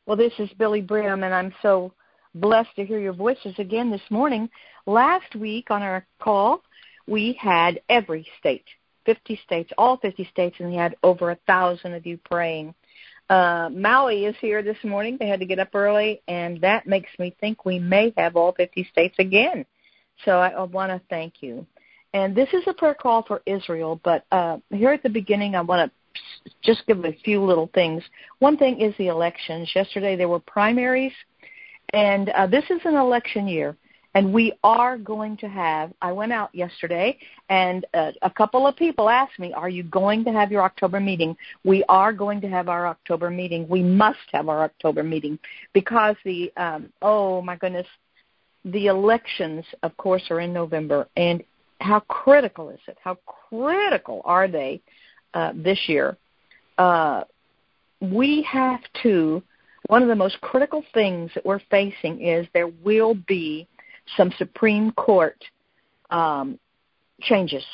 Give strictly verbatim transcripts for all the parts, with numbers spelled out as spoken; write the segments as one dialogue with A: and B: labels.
A: Well, this is Billy Brim, and I'm so blessed to hear your voices again this morning. Last week on our call, we had every state, fifty states, all fifty states, and we had over a thousand of you praying. Uh, Maui is here this morning. They had to get up early, and that makes me think we may have all fifty states again. So I, I want to thank you. And this is a prayer call for Israel, but uh, here at the beginning I want to just give a few little things. One thing is the elections. Yesterday there were primaries, and uh, this is an election year, and we are going to have, I went out yesterday, and uh, a couple of people asked me, are you going to have your October meeting? We are going to have our October meeting. We must have our October meeting because the, um, oh my goodness, the elections, of course, are in November, and how critical is it? How critical are they uh, this year? Uh, we have to, one of the most critical things that we're facing is there will be some Supreme Court um, changes,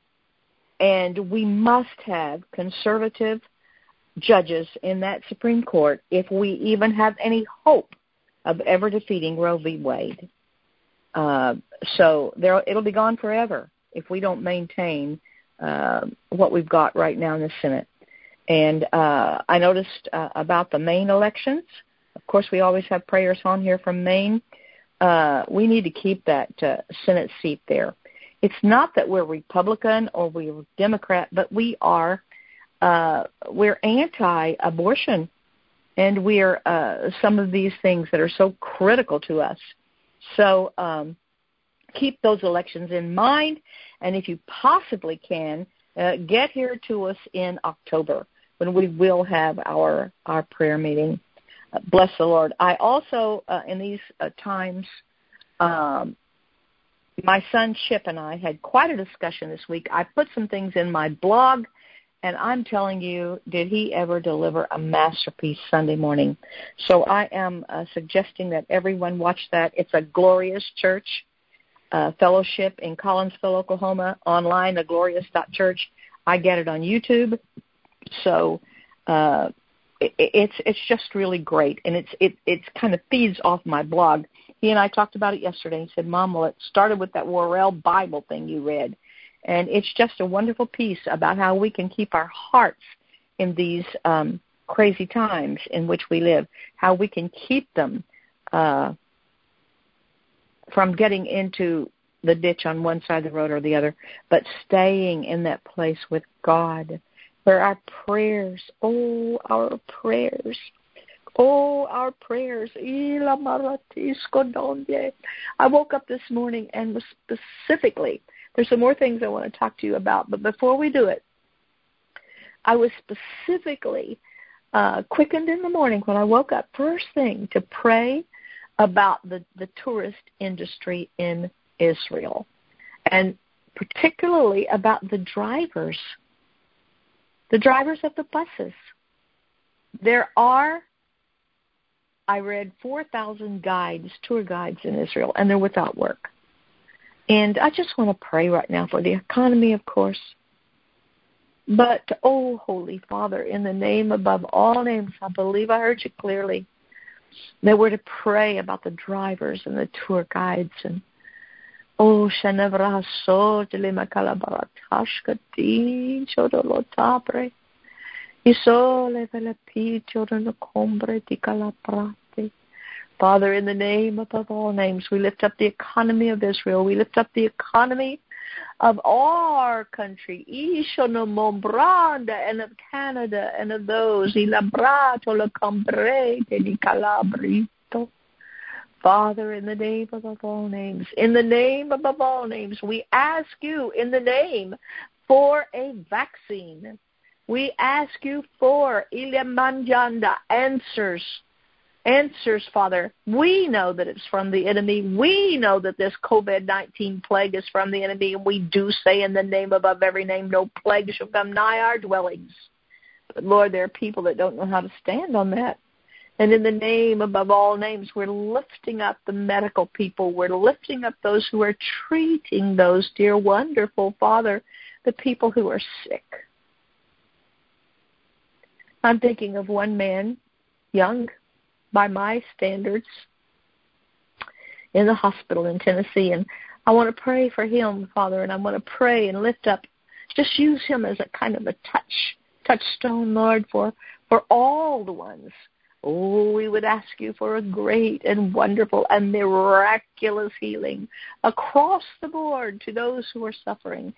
A: and we must have conservative judges in that Supreme Court if we even have any hope of ever defeating Roe v. Wade. Uh, so there, it'll be gone forever if we don't maintain uh, what we've got right now in the Senate. And uh, I noticed uh, about the Maine elections. Of course, we always have prayers on here from Maine. Uh, we need to keep that uh, Senate seat there. It's not that we're Republican or we're Democrat, but we are uh, we're anti-abortion, and we're uh, some of these things that are so critical to us. So um, keep those elections in mind, and if you possibly can, uh, get here to us in October when we will have our, our prayer meeting. Uh, bless the Lord. I also, uh, in these uh, times, um, my son Chip and I had quite a discussion this week. I put some things in my blog, and I'm telling you, did he ever deliver a masterpiece Sunday morning? So I am uh, suggesting that everyone watch that. It's a Glorious Church uh, fellowship in Collinsville, Oklahoma, online, a glorious dot church. I get it on YouTube. So uh, it, it's it's just really great, and it's it it's kind of feeds off my blog. He and I talked about it yesterday. He said, Mom, well, it started with that Worrell Bible thing you read. And it's just a wonderful piece about how we can keep our hearts in these um, crazy times in which we live, how we can keep them uh, from getting into the ditch on one side of the road or the other, but staying in that place with God, where our prayers, oh, our prayers, oh, our prayers. I woke up this morning and was specifically, there's some more things I want to talk to you about, but before we do it, I was specifically uh, quickened in the morning when I woke up, first thing, to pray about the, the tourist industry in Israel, and particularly about the drivers, the drivers of the buses. There are, I read, four thousand guides, tour guides in Israel, and they're without work. And I just want to pray right now for the economy, of course. But, oh, Holy Father, in the name above all names, I believe I heard you clearly, that we're to pray about the drivers and the tour guides. And, oh, Shanevra so telema calabaratashkati chodolotabre. Isole velapi chodolocombre di calabrate. Father, in the name above all names, we lift up the economy of Israel. We lift up the economy of our country, Ishonomombranda, and of Canada, and of those, Ilabrato, La Combrete, di Calabrito. Father, in the name above all names, in the name above all names, we ask you in the name for a vaccine. We ask you for Ilamanjanda answers. Answers, Father. We know that it's from the enemy. We know that this covid nineteen plague is from the enemy, and we do say in the name above every name, no plague shall come nigh our dwellings. But, Lord, there are people that don't know how to stand on that. And in the name above all names, we're lifting up the medical people. We're lifting up those who are treating those, dear, wonderful Father, the people who are sick. I'm thinking of one man, young, by my standards in the hospital in Tennessee. And I want to pray for him, Father, and I want to pray and lift up, just use him as a kind of a touch, touchstone, Lord, for, for all the ones. Oh, we would ask you for a great and wonderful and miraculous healing across the board to those who are suffering.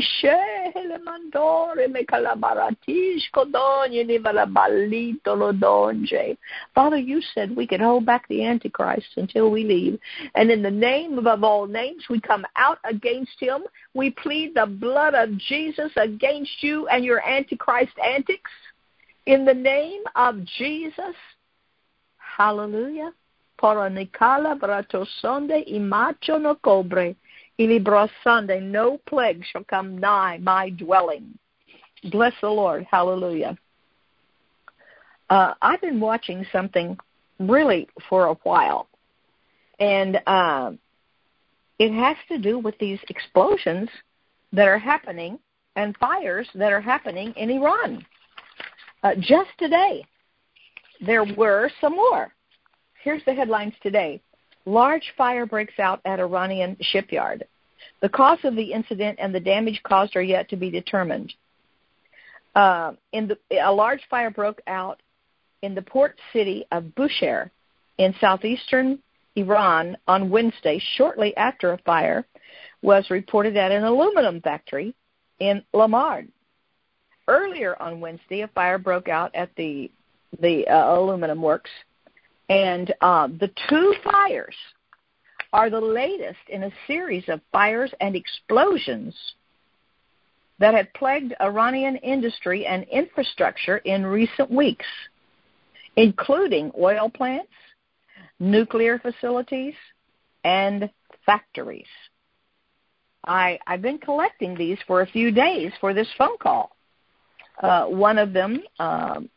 A: Father, you said we could hold back the Antichrist until we leave. And in the name above all names, we come out against him. We plead the blood of Jesus against you and your Antichrist antics. In the name of Jesus. Hallelujah. Para Nikala Bratosonde Imacho no Cobre. Ilibrasande, no plague shall come nigh my dwelling. Bless the Lord. Hallelujah. Uh, I've been watching something really for a while. And uh, it has to do with these explosions that are happening and fires that are happening in Iran. Uh, just today, there were some more. Here's the headlines today. Large fire breaks out at Iranian shipyard. The cause of the incident and the damage caused are yet to be determined. Uh, in the, a large fire broke out in the port city of Bushehr in southeastern Iran on Wednesday, shortly after a fire was reported at an aluminum factory in Lamard. Earlier on Wednesday, a fire broke out at the the uh, aluminum works, and uh, the two fires are the latest in a series of fires and explosions that had plagued Iranian industry and infrastructure in recent weeks, including oil plants, nuclear facilities, and factories. I, I've been collecting these for a few days for this phone call. Uh, one of them, um,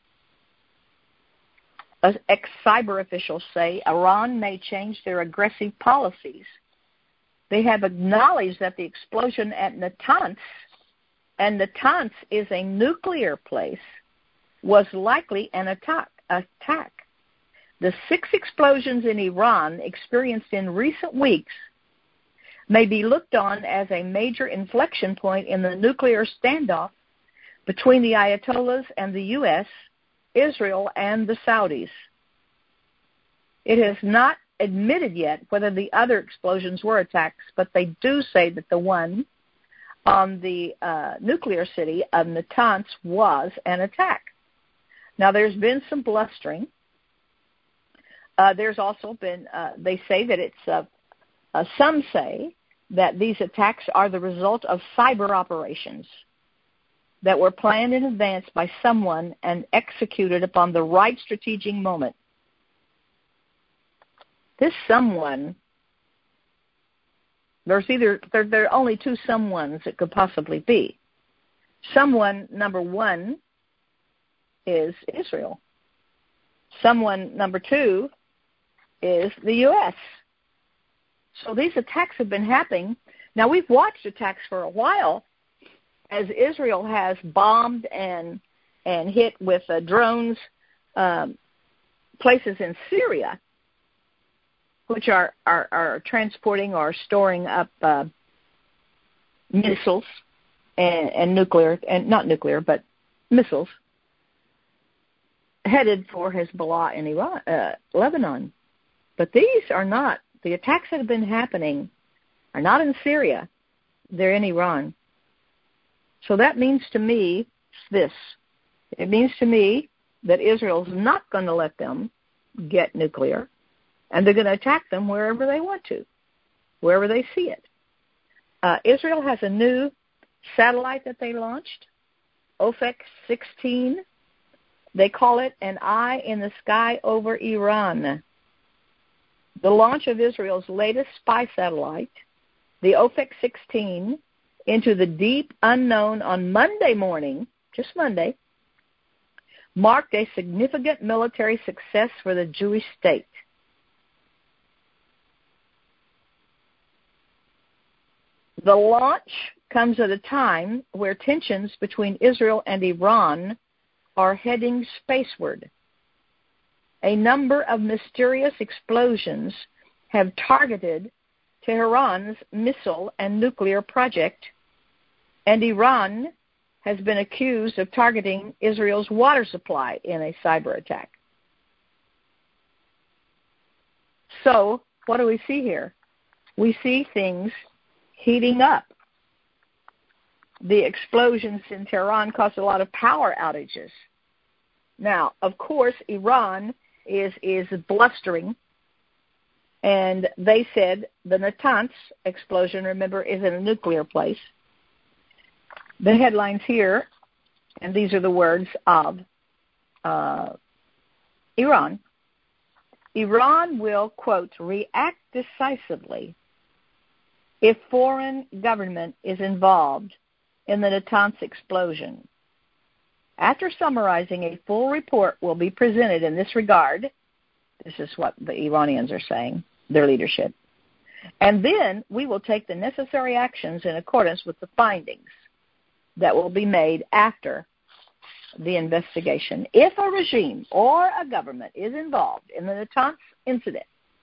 A: ex-cyber officials say Iran may change their aggressive policies. They have acknowledged that the explosion at Natanz, and Natanz is a nuclear place, was likely an attack. attack. The six explosions in Iran experienced in recent weeks may be looked on as a major inflection point in the nuclear standoff between the Ayatollahs and the U S, Israel, and the Saudis. It has not admitted yet whether the other explosions were attacks, but they do say that the one on the uh, nuclear city of Natanz was an attack. Now, there's been some blustering. Uh, there's also been, uh, they say that it's, uh, uh, some say that these attacks are the result of cyber operations that were planned in advance by someone and executed upon the right strategic moment. This someone, there's either, there, there are only two someones it could possibly be. Someone, number one, is Israel. Someone, number two, is the U S. So these attacks have been happening. Now, we've watched attacks for a while as Israel has bombed and and hit with uh, drones um, places in Syria, which are, are, are transporting or storing up uh, missiles and, and nuclear, and not nuclear, but missiles, headed for Hezbollah in Iran, uh, Lebanon. But these are not, the attacks that have been happening are not in Syria, they're in Iran. So that means to me this. It means to me that Israel's not going to let them get nuclear, and they're going to attack them wherever they want to, wherever they see it. Uh, Israel has a new satellite that they launched, OPEC sixteen. They call it an eye in the sky over Iran. The launch of Israel's latest spy satellite, the OPEC sixteen, into the deep unknown on Monday morning, just Monday, marked a significant military success for the Jewish state. The launch comes at a time where tensions between Israel and Iran are heading spaceward. a number of mysterious explosions have targeted Tehran's missile and nuclear project, and Iran has been accused of targeting Israel's water supply in a cyber attack. So, what do we see here? We see things heating up. The explosions in Tehran caused a lot of power outages. Now, of course, Iran is is blustering, and they said the Natanz explosion, remember, is in a nuclear place. The headlines here, and these are the words of uh, Iran. Iran will, quote, react decisively if foreign government is involved in the Natanz explosion. After summarizing, a full report will be presented in this regard. This is what the Iranians are saying, their leadership. And then we will take the necessary actions in accordance with the findings that will be made after the investigation. If a regime or a government is involved in the Natanz incident,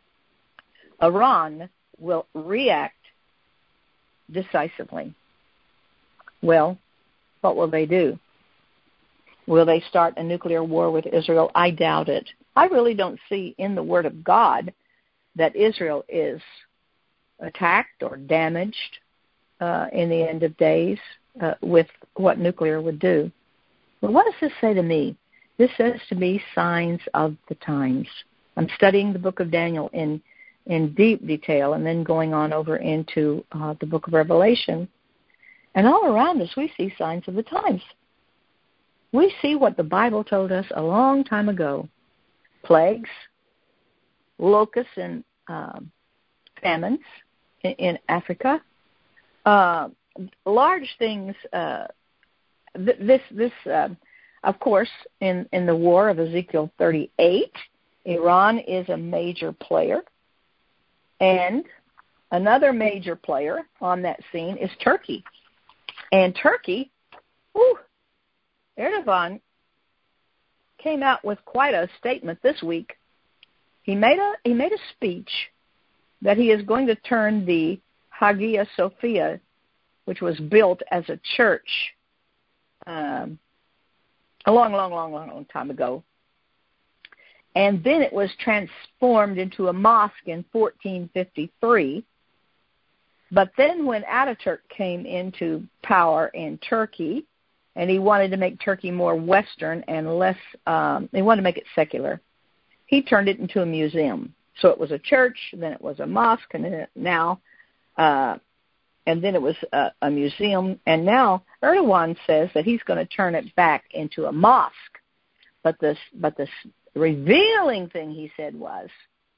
A: Iran will react decisively. Well, what will they do? Will they start a nuclear war with Israel? I doubt it. I really don't see in the Word of God that Israel is attacked or damaged uh, in the end of days uh, with what nuclear would do. Well, what does this say to me? This says to me signs of the times. I'm studying the book of Daniel in, in deep detail and then going on over into uh, the book of Revelation. And all around us we see signs of the times. We see what the Bible told us a long time ago. Plagues, locusts and uh, famines in, in Africa, uh, large things. Uh, th- this, this, uh, of course, in, in the war of Ezekiel thirty-eight, Iran is a major player, and another major player on that scene is Turkey. And Turkey, whew, Erdogan came out with quite a statement this week. He made a he made a speech that he is going to turn the Hagia Sophia, which was built as a church um, a long, long, long, long, long time ago, and then it was transformed into a mosque in fourteen fifty-three. But then when Ataturk came into power in Turkey, and he wanted to make Turkey more Western and less, um, he wanted to make it secular, he turned it into a museum. So it was a church, then it was a mosque, and then it, now, uh, and then it was a, a museum. And now Erdogan says that he's going to turn it back into a mosque. But this, but this revealing thing he said was,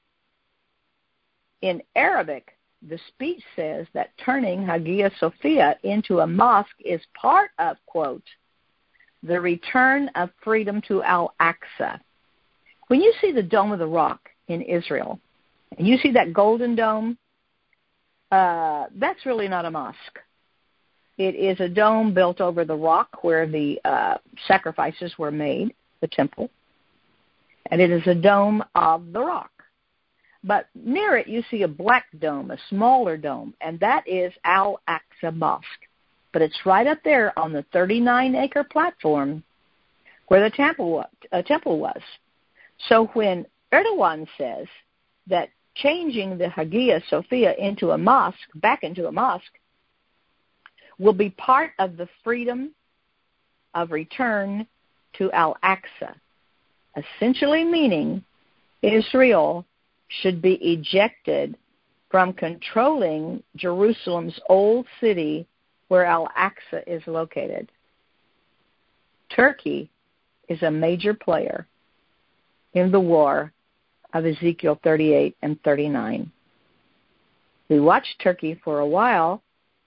A: in Arabic, the speech says that turning Hagia Sophia into a mosque is part of, quote, the return of freedom to Al-Aqsa. When you see the Dome of the Rock in Israel, and you see that golden dome, uh, that's really not a mosque. It is a dome built over the rock where the uh, sacrifices were made, the temple, and it is a dome of the rock. But near it, you see a black dome, a smaller dome, and that is Al-Aqsa Mosque. But it's right up there on the thirty-nine acre platform where the temple, uh, temple was. So when Erdogan says that changing the Hagia Sophia into a mosque, back into a mosque, will be part of the freedom of return to Al-Aqsa, essentially meaning Israel should be ejected from controlling Jerusalem's old city where Al-Aqsa is located. Turkey is a major player in the war of Ezekiel thirty-eight and thirty-nine. We watched Turkey for a while,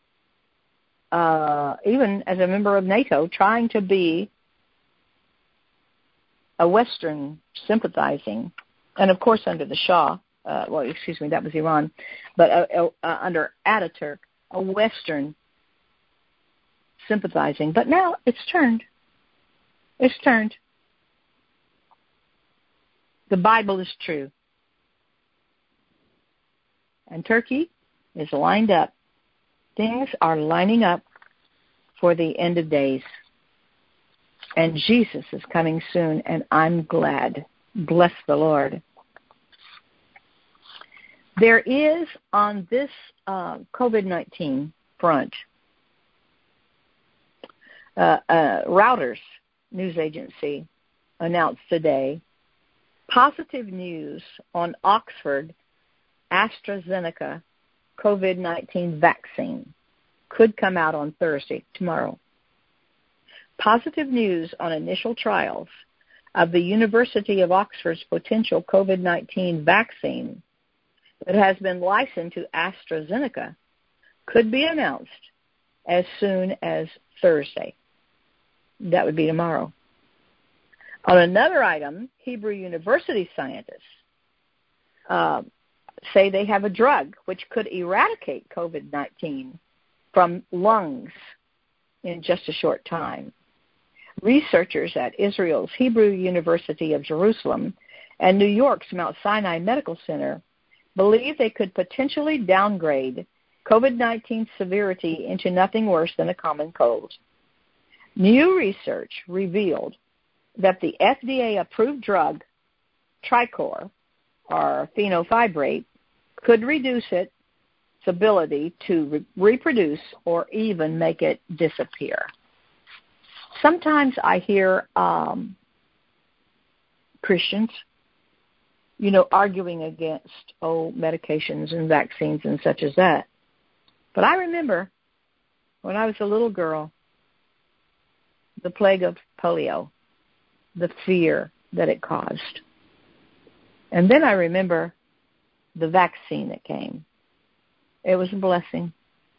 A: uh, even as a member of NATO, trying to be a Western sympathizing, and of course under the Shah, uh, well, excuse me, that was Iran, but uh, uh, under Ataturk, a Western sympathizing. But now it's turned. It's turned. The Bible is true. And Turkey is lined up. Things are lining up for the end of days. And Jesus is coming soon, and I'm glad. Bless the Lord. There is, on this uh, COVID nineteen front, uh, uh, Reuters news agency announced today positive news on Oxford AstraZeneca COVID nineteen vaccine could come out on Thursday, tomorrow. Positive news on initial trials of the University of Oxford's potential COVID nineteen vaccine that has been licensed to AstraZeneca could be announced as soon as Thursday. That would be tomorrow. On another item, Hebrew University scientists uh, say they have a drug which could eradicate COVID nineteen from lungs in just a short time. Researchers at Israel's Hebrew University of Jerusalem and New York's Mount Sinai Medical Center believe they could potentially downgrade COVID nineteen severity into nothing worse than a common cold. New research revealed that the F D A-approved drug Tricor, or fenofibrate, could reduce its ability to re- reproduce or even make it disappear. Sometimes I hear um, Christians, you know, arguing against, oh, medications and vaccines and such as that. But I remember when I was a little girl, the plague of polio, the fear that it caused. And then I remember the vaccine that came. It was a blessing.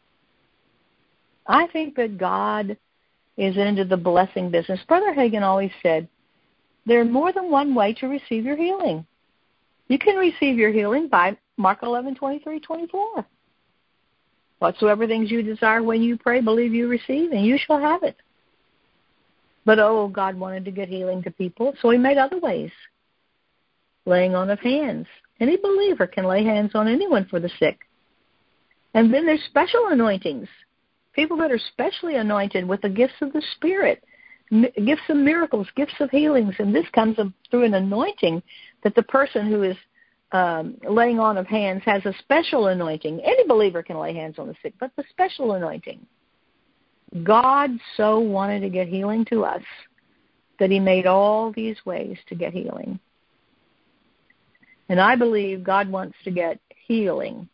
A: I think that God is into the blessing business. Brother Hagin always said, there's more than one way to receive your healing. You can receive your healing by Mark eleven, twenty-three, twenty-four. Whatsoever things you desire when you pray, believe you receive, and you shall have it. But, oh, God wanted to get healing to people, so he made other ways. Laying on of hands. Any believer can lay hands on anyone for the sick. And then there's special anointings. People that are specially anointed with the gifts of the Spirit, m- gifts of miracles, gifts of healings. And this comes through an anointing that the person who is um, laying on of hands has a special anointing. Any believer can lay hands on the sick, but the special anointing. God so wanted to get healing to us that he made all these ways to get healing. And I believe God wants to get healing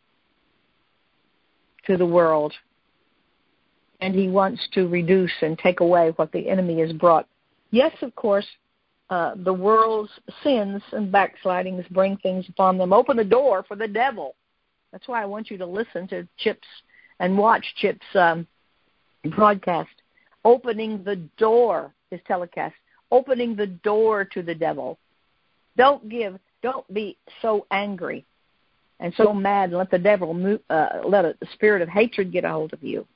A: to the world. And he wants to reduce and take away what the enemy has brought. Yes, of course, uh, the world's sins and backslidings bring things upon them. Open the door for the devil. That's why I want you to listen to Chip's and watch Chip's um, broadcast. Opening the door, his telecast. Opening the door to the devil. Don't give, don't be so angry and so mad and let the devil move, uh, let a, the spirit of hatred get a hold of you.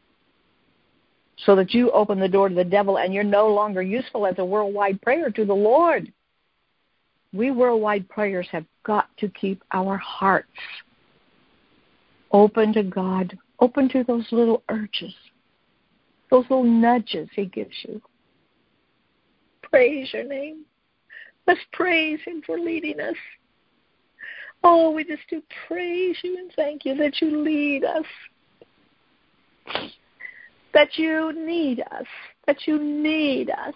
A: So that you open the door to the devil and you're no longer useful as a worldwide prayer to the Lord. We worldwide prayers have got to keep our hearts open to God, open to those little urges, those little nudges he gives you. Praise your name. Let's praise him for leading us. Oh, we just do praise you and thank you that you lead us. That you need us. That you need us.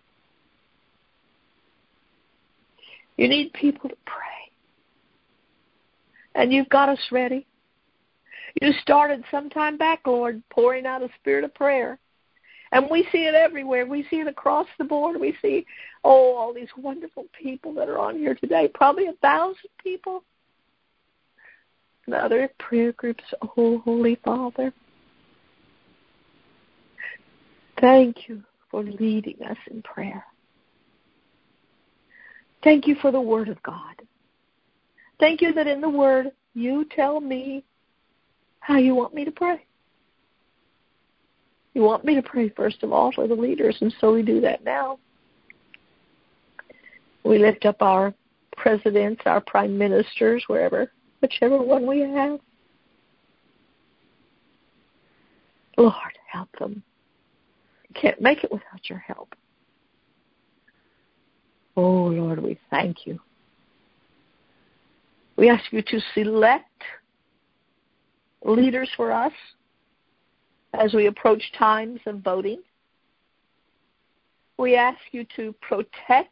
A: You need people to pray. And you've got us ready. You started some time back, Lord, pouring out a spirit of prayer. And we see it everywhere. We see it across the board. We see, oh, all these wonderful people that are on here today. Probably a thousand people. And other prayer groups. Oh, Holy Father. Thank you for leading us in prayer. Thank you for the Word of God. Thank you that in the Word you tell me how you want me to pray. You want me to pray, first of all, for the leaders, and so we do that now. We lift up our
B: presidents, our prime ministers, wherever, whichever one we have. Lord, help them. You can't make it without your help. Oh, Lord, we thank you. We ask you to select leaders for us as we approach times of voting. We ask you to protect.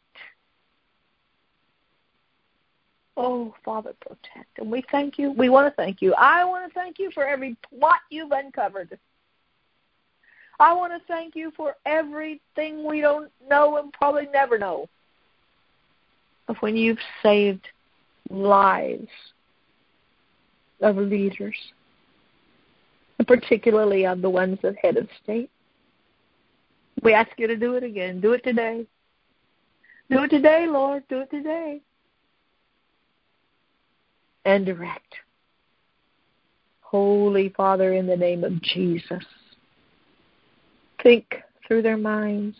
B: Oh, Father, protect. And we thank you. We want to thank you. I want to thank you for every plot you've uncovered. I want to thank you for everything we don't know and probably never know of when you've saved lives of leaders, and particularly of the ones of head of state. We ask you to do it again. Do it today. Do it today, Lord. Do it today. And direct. Holy Father, in the name of Jesus, think through their minds.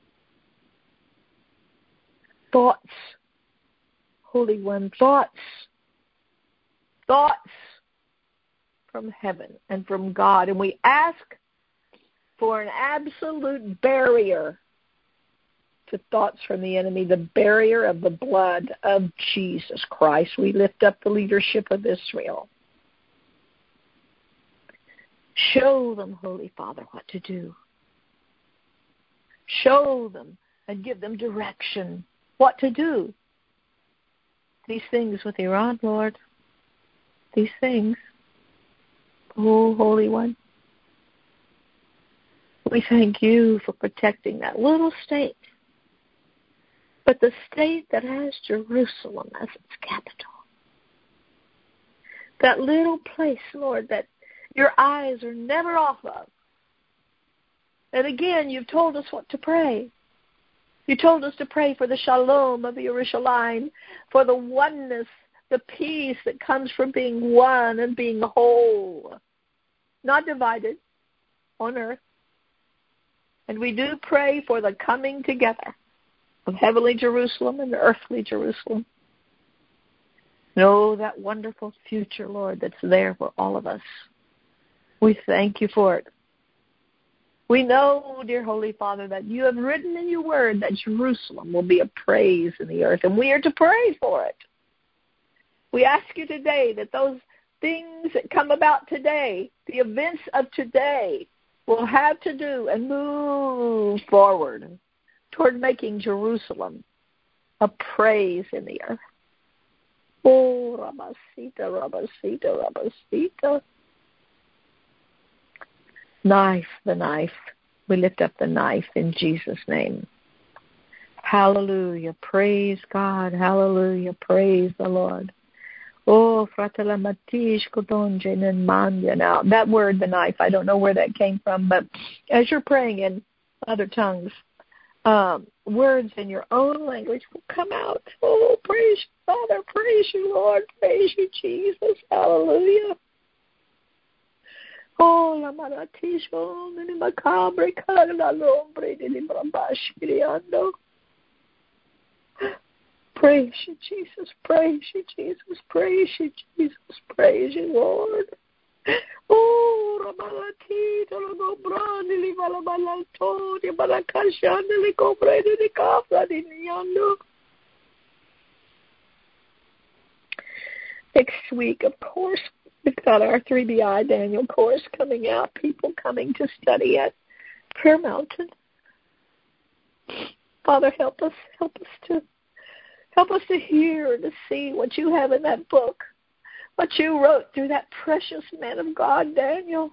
B: Thoughts, Holy One, thoughts, thoughts from heaven and from God. And we ask for an absolute barrier to thoughts from the enemy, the barrier of the blood of Jesus Christ. We lift up the leadership of Israel. Show them, Holy Father, what to do. Show them and give them direction, what to do. These things with Iran, Lord, these things. Oh, Holy One, we thank you for protecting that little state, but the state that has Jerusalem as its capital. That little place, Lord, that your eyes are never off of. And again, you've told us what to pray. You told us to pray for the shalom of Yerushalayim, for the oneness, the peace that comes from being one and being whole, not divided on earth. And we do pray for the coming together of heavenly Jerusalem and earthly Jerusalem. Know that wonderful future, Lord, that's there for all of us. We thank you for it. We know, dear Holy Father, that you have written in your word that Jerusalem will be a praise in the earth, and we are to pray for it. We ask you today that those things that come about today, the events of today, will have to do and move forward toward making Jerusalem a praise in the earth. Oh, Rabasita, Rabasita, Rabasita. Knife, the knife. We lift up the knife in Jesus' name. Hallelujah. Praise God. Hallelujah. Praise the Lord. Oh, fratellamatish kodonjen manya. Now, that word, the knife, I don't know where that came from, but as you're praying in other tongues, um, words in your own language will come out. Oh, praise you, Father. Praise you, Lord. Praise you, Jesus. Hallelujah. Oh, la maratisho, nini macabre, carla l'ombre, nini brambashkiriando. Praise you, Jesus. Praise you, Jesus. Praise you, Jesus. Praise you, Lord. Oh, Ramalati, Tolobrani, Livalamalanto, Balakashani, Licobredi, Licafra, Diniando. Next week, of course, we've got our three B I Daniel course coming out, people coming to study at Prayer Mountain. Father, help us, help us to help us to hear, to see what you have in that book, what you wrote through that precious man of God, Daniel.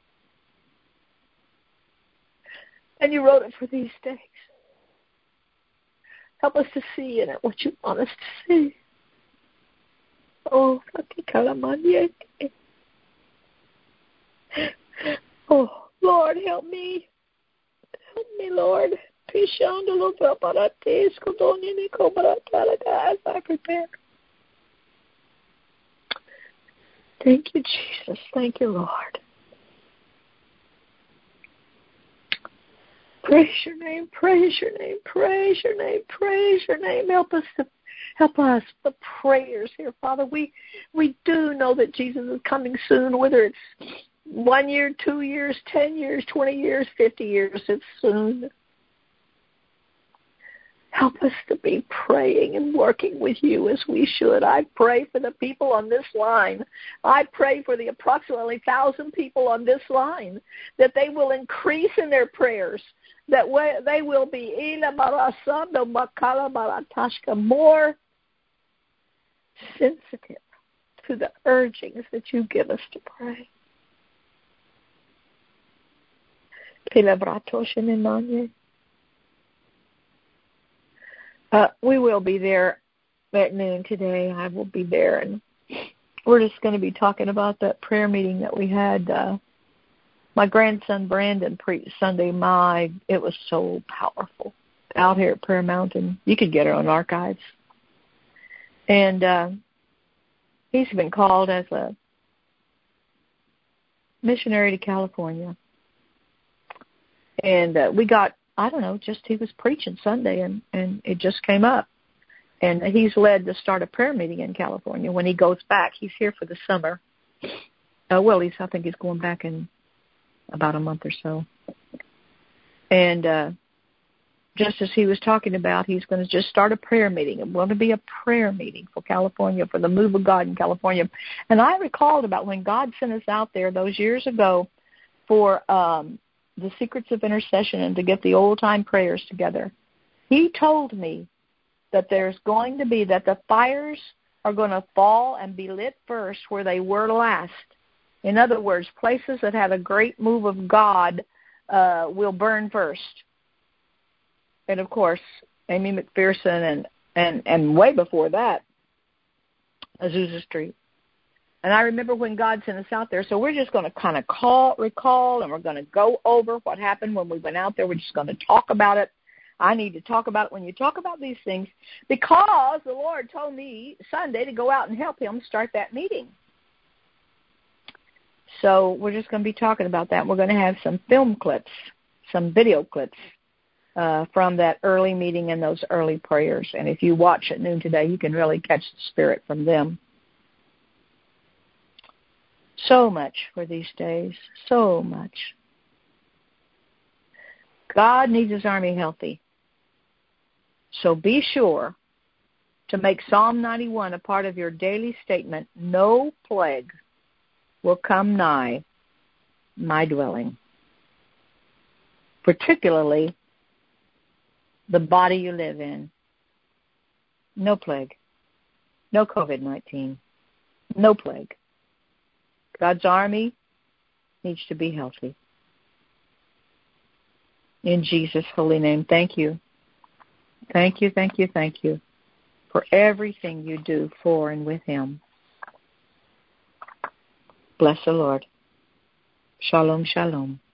B: And you wrote it for these days. Help us to see in it what you want us to see. Oh, oh, Lord, help me. Help me, Lord. As I prepare. Thank you, Jesus. Thank you, Lord. Praise your name, praise your name, praise your name, praise your name. Help us to Help us, the prayers here, Father. We we do know that Jesus is coming soon, whether it's one year, two years, ten years, twenty years, fifty years, it's soon. Help us to be praying and working with you as we should. I pray for the people on this line. I pray for the approximately one thousand people on this line, that they will increase in their prayers, that they will be more sensitive to the urgings that you give us to pray. Uh, we will be there at noon today. I will be there, and we're just going to be talking about that prayer meeting that we had. Uh, my grandson Brandon preached Sunday. My, it was so powerful out here at Prayer Mountain. You could get it on archives. And uh, he's been called as a missionary to California. And uh, we got, I don't know, just he was preaching Sunday, and, and it just came up. And he's led to start a prayer meeting in California when he goes back. He's here for the summer. Uh, well, he's I think he's going back in about a month or so. And uh, just as he was talking about, he's going to just start a prayer meeting. It's going to be a prayer meeting for California, for the move of God in California. And I recalled about when God sent us out there those years ago for um, the secrets of intercession and to get the old-time prayers together. He told me that there's going to be, that the fires are going to fall and be lit first where they were last. In other words, places that had a great move of God uh, will burn first. And, of course, Amy McPherson and, and, and way before that, Azusa Street. And I remember when God sent us out there, so we're just going to kind of call, recall, and we're going to go over what happened when we went out there. We're just going to talk about it. I need to talk about it when you talk about these things, because the Lord told me Sunday to go out and help him start that meeting. So we're just going to be talking about that. We're going to have some film clips, some video clips uh, from that early meeting and those early prayers. And if you watch at noon today, you can really catch the spirit from them. So much for these days, so much. God needs his army healthy. So be sure to make Psalm ninety-one a part of your daily statement. No plague will come nigh my dwelling, particularly the body you live in. No plague, no covid nineteen, no plague. God's army needs to be healthy. In Jesus' holy name, thank you. Thank you, thank you, thank you for everything you do for and with him. Bless the Lord. Shalom, shalom.